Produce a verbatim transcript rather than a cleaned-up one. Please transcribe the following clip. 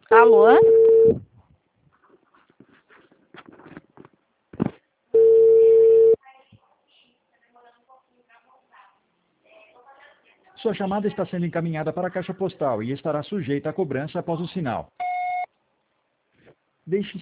Alô? Sua chamada está sendo encaminhada para a caixa postal e estará sujeita a cobrança após o sinal. Deixe